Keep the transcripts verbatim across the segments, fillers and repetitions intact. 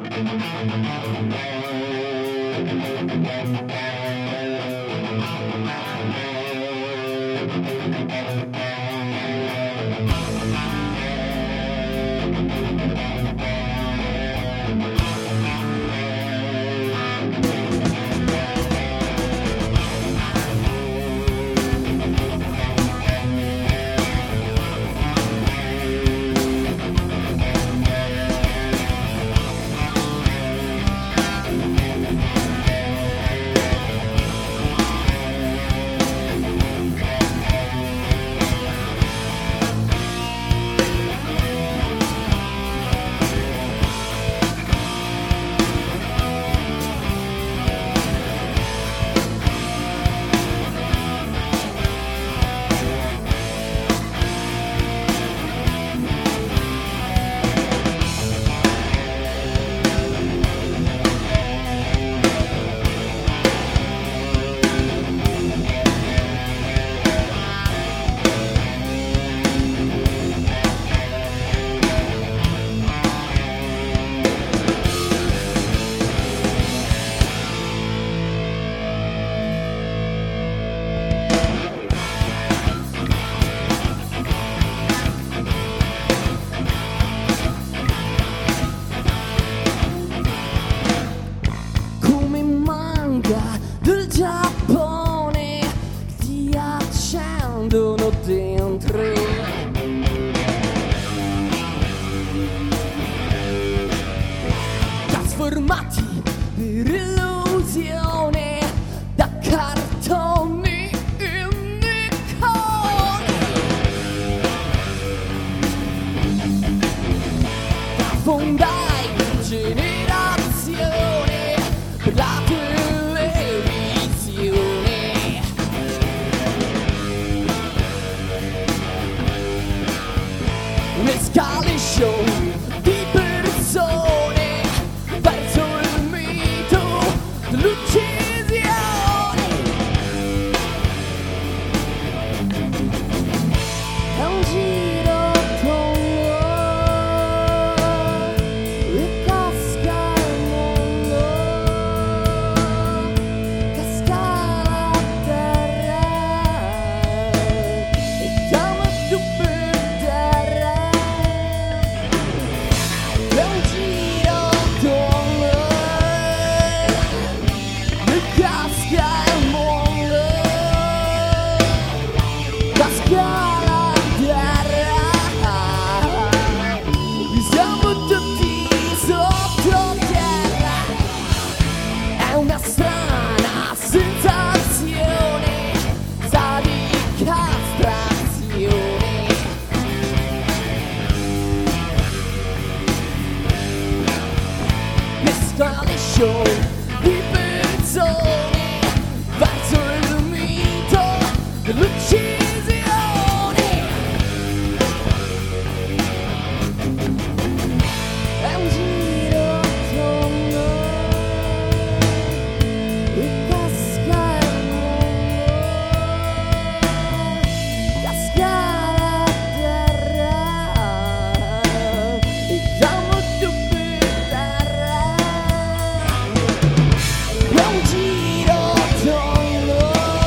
Del Giappone ti accendono dentro, trasformati per illusione da cartoni in icone, da fondai generazione per la un'escalation di persone verso il mito dell'uccisione. È un giro tondo e casca il mondo, casca la terra e chiama tu per terra. È un giro tondo e casca il mondo, casca la terra, siamo tutti sottoterra. È una strana sensazione, sa di castrazione. Escalation di persone verso il mito dell'uccisione. È un giro tondo e casca il mondo, casca la terra e chiamo tu per terra. È un giro tondo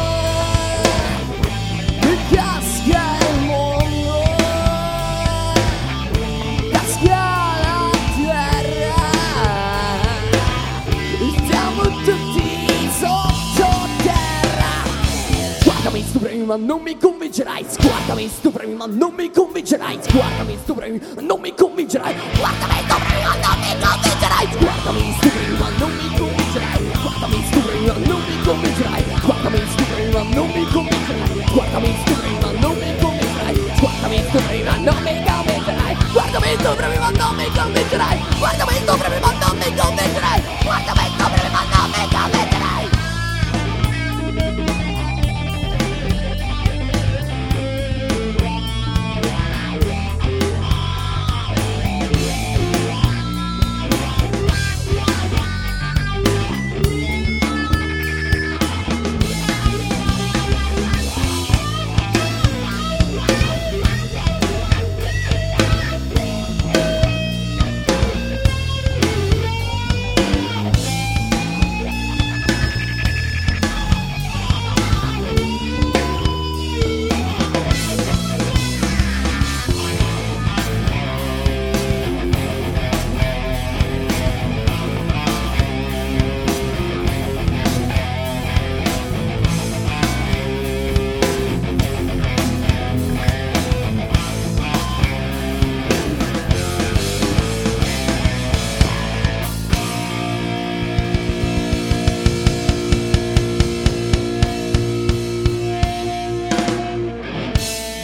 e casca il mondo, casca la terra e siamo tutti sottoterra. Guardami stuprami ma non mi convincerai, guardami stuprami ma non mi convincerai, guardami stuprami ma non mi convincerai, guardami stuprami ma non mi convincerai, guardami stuprami ma non mi convincerai, guardami stuprami ma non mi convincerai, guardami stuprami ma non mi convincerai, guardami stuprami ma non mi convincerai, guardami stuprami ma non mi convincerai, guardami stuprami ma non mi convincerai, guardami stuprami ma non mi convincerai, guardami stuprami ma non mi convincerai.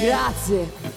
Grazie.